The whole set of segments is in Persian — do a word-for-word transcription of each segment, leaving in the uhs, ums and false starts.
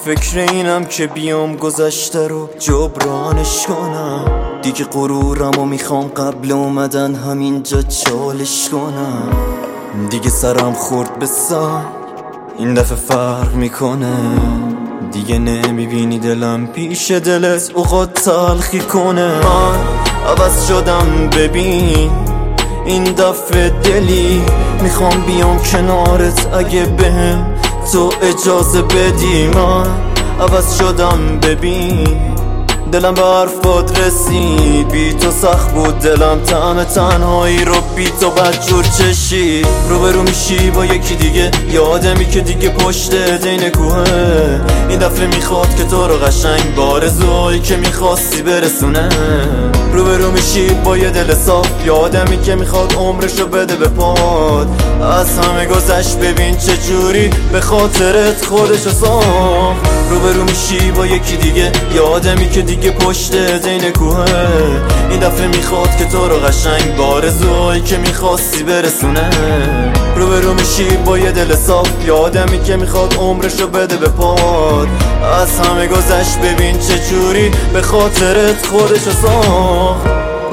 فکر اینم که بیام گذشته رو جبرانش کنم. دیگه غرورم و میخوام قبل اومدن همینجا چالش کنم. دیگه سرم خورد به سر، این دفعه فرق میکنه. دیگه نمیبینی دلم پیش دلت اوقات تلخی کنه. من عوض شدم ببین این دفعه دلی، میخوام بیام کنارت اگه بهم تو اجازه بدی. من عوض شدم ببین، دلم به حرفات رسید. بی تو سخت بود دلم، طعم تنهایی رو بی تو بدجور چشید. روبرو میشی با یکی دیگه، یه آدمی که دیگه پشت دین کوهه. این دفعه میخواد که تو رو قشنگ با آرزوهایی که میخواستی برسونه. روبرو میشی با یه دل صاف، یه آدمی که میخواد عمرشو بده به پاد. از همه گذشت ببین چه جوری به خاطرت خودشو ساخت. روبرو میشی با یکی دیگه، یه آدمی که دیگه پشت دین کوهه. این دفعه میخواد که تو رو قشنگ با آرزوهایی که میخواستی برسونه. روبرو میشی با یه دل صاف، یه آدمی که میخواد عمرشو بده به پاد. از همه گذشت ببین چه جوری به خاطرت خودشو ساخت.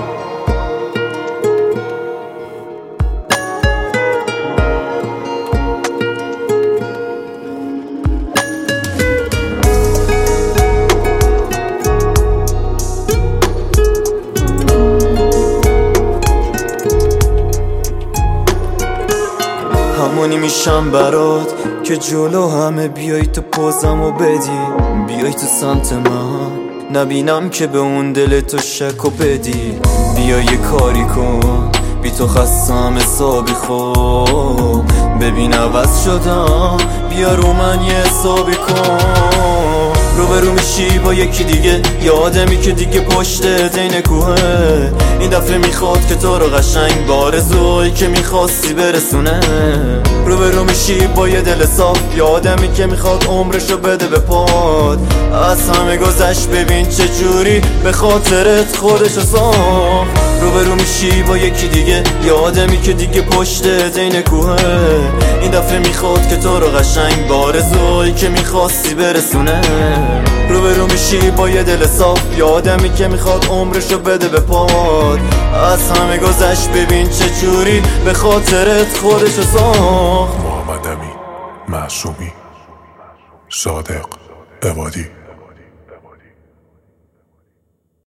همونی میشم برات که جلو همه بیای تو پوزمو بدی. بیای تو سمت من نبینم که به اون دل تو شک و بدی. بیای یه کاری کن بی تو خستم حسابی خوب. ببین عوض شدم، بیا رو من یه حسابی کن. روبرو میشی با یکی دیگه، یه آدمی که دیگه پشت دین کوهه. این دفعه میخواد که تو رو قشنگ با آرزوهایی که میخواستی برسونه. روبرو میشی با یه دل صاف، یه آدمی که میخواد عمرشو بده به پاد. از همه گذشت ببین چه جوری به خاطرت خودشو ساخت. روبرو میشی با یکی دیگه، یه آدمی که دیگه پشت دین کوهه. این دفعه میخواد که تو رو قشنگ با آرزوهایی که میخواستی برسونه. روبرو میشی با یه دل صاف، یه آدمی که میخواد عمرشو بده به پاد. از همه گذشت ببین چه جوری به خاطرت خودشو ساخت. محمد امین معصومی، صادق عبادی.